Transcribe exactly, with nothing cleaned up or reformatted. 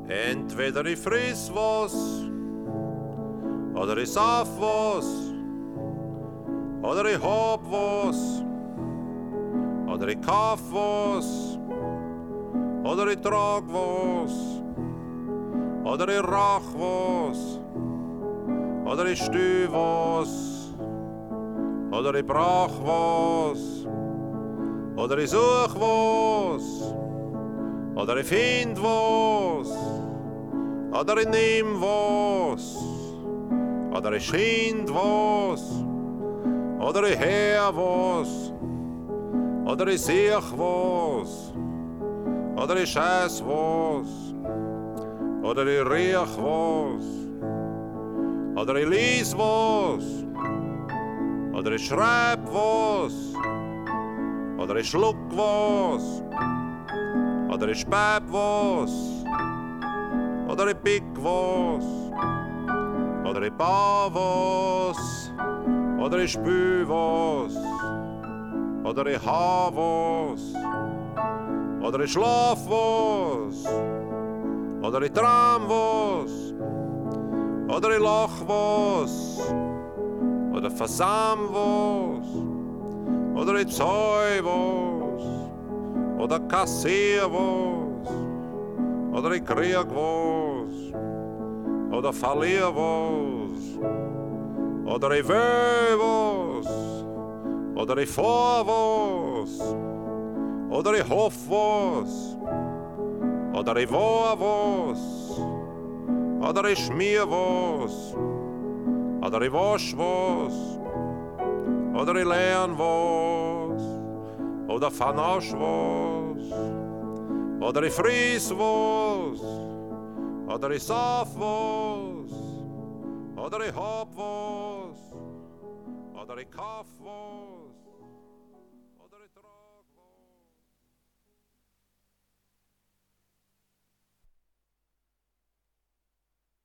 Entweder ich friss was, oder ich sauf was, oder ich hab was, oder ich kauf was, oder ich trag was, oder ich rauch was, oder ich steh was, oder ich brauch was, oder ich such was, oder ich find was, oder ich nehm was, oder ich schind was, oder ich hör was, oder ich seh was, oder ich scheiß was, oder ich riech was, oder ich lies was, oder ich schreib was, oder ich schluck was, oder ich speib was, oder ich pick was, oder ich bau was, oder ich spül was, oder ich hau was, oder ich schlaf was, oder ich tram was, oder ich lach was, oder versam was, oder ich zäu was, oder kassier was, oder ich krieg was, oder verlier was, oder ich will was, oder ich fahr was, oder ich hoff was, oder ich war was, oder ich schmier was, oder ich wasch was, oder ich lern was, oder vernasch was, oder ich friss was, oder ich sauf was, oder ich hab was, oder ich kauf was.